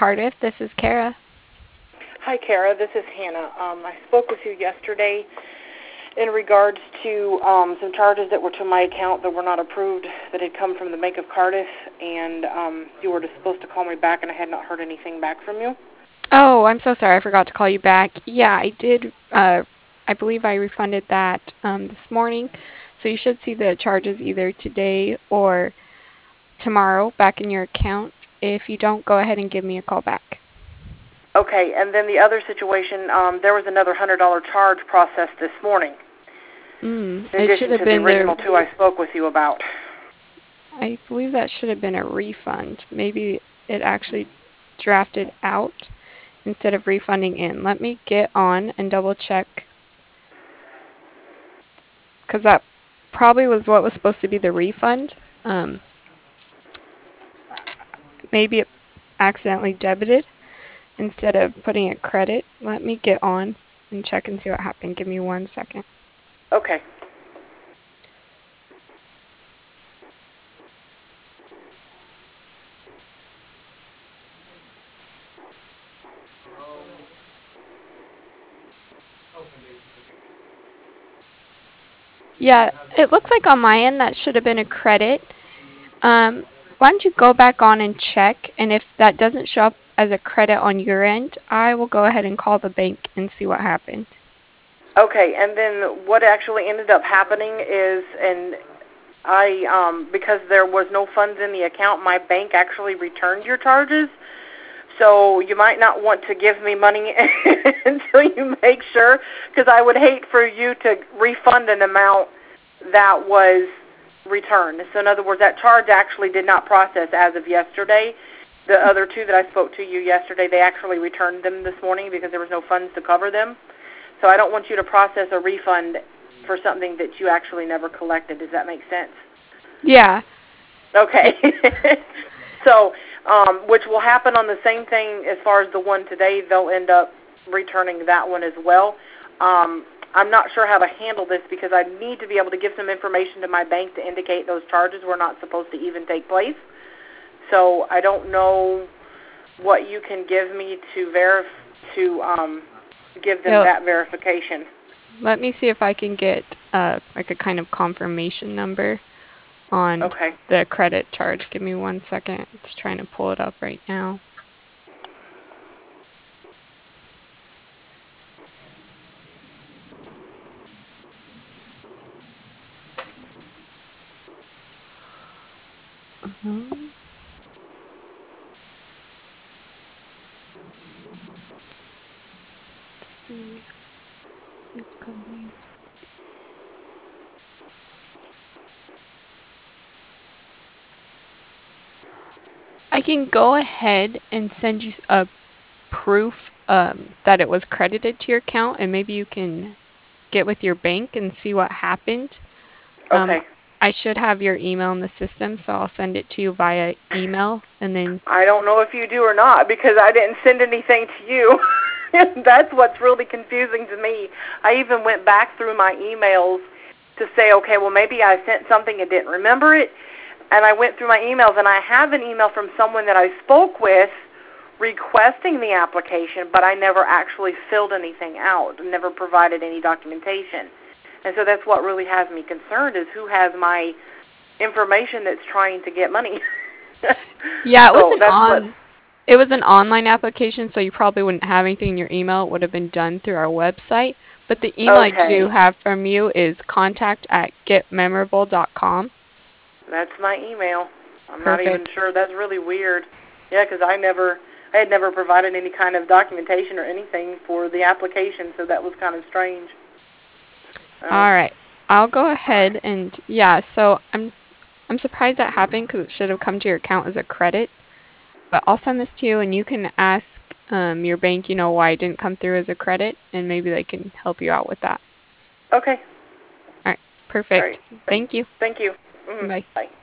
Cardiff. This is Kara. Hi, Kara. This is Hannah. I spoke with you yesterday in regards to some charges that were to my account that were not approved that had come from the Bank of Cardiff, and you were supposed to call me back, and I had not heard anything back from you. Oh, I'm so sorry. I forgot to call you back. Yeah, I did. I believe I refunded that this morning. So you should see the charges either today or tomorrow back in your account. If you don't, go ahead and give me a call back. Okay, and then the other situation, there was another $100 charge processed this morning. In addition to the original two I spoke with you about. I believe that should have been a refund. Maybe it actually drafted out instead of refunding in. Let me get on and double check, because that probably was what was supposed to be the refund. Maybe it accidentally debited instead of putting a credit. Let me get on and check and see what happened. Give me 1 second. Okay. Yeah, it looks like on my end that should have been a credit. Why don't you go back on and check, and if that doesn't show up as a credit on your end, I will go ahead and call the bank and see what happened. Okay, and then what actually ended up happening is, and because there was no funds in the account, my bank actually returned your charges. So you might not want to give me money until you make sure, because I would hate for you to refund an amount that was returned. So in other words, that charge actually did not process as of yesterday. The other two that I spoke to you yesterday, they actually returned them this morning because there was no funds to cover them. So I don't want you to process a refund for something that you actually never collected. Does that make sense? Yeah. Okay. So, which will happen on the same thing as far as the one today. They'll end up returning that one as well. I'm not sure how to handle this because I need to be able to give some information to my bank to indicate those charges were not supposed to even take place. So I don't know what you can give me to give them that verification. Let me see if I can get like a kind of confirmation number on the credit charge. Give me 1 second. Just trying to pull it up right now. I can go ahead and send you a proof that it was credited to your account, and maybe you can get with your bank and see what happened. I should have your email in the system, so I'll send it to you via email, and then... I don't know if you do or not because I didn't send anything to you. That's what's really confusing to me. I even went back through my emails to say, okay, well, maybe I sent something and didn't remember it. And I went through my emails, and I have an email from someone that I spoke with requesting the application, but I never actually filled anything out, never provided any documentation. And so that's what really has me concerned is who has my information that's trying to get money. Yeah, it was an online application, so you probably wouldn't have anything in your email. It would have been done through our website. But the email I do have from you is contact@getmemorable.com. That's my email. I'm not even sure. That's really weird. Yeah, because I had never provided any kind of documentation or anything for the application, so that was kind of strange. All right. I'll go ahead and, so I'm surprised that happened because it should have come to your account as a credit. But I'll send this to you, and you can ask your bank, why it didn't come through as a credit, and maybe they can help you out with that. Okay. All right. Perfect. Thank you. Thank you. Bye. Bye.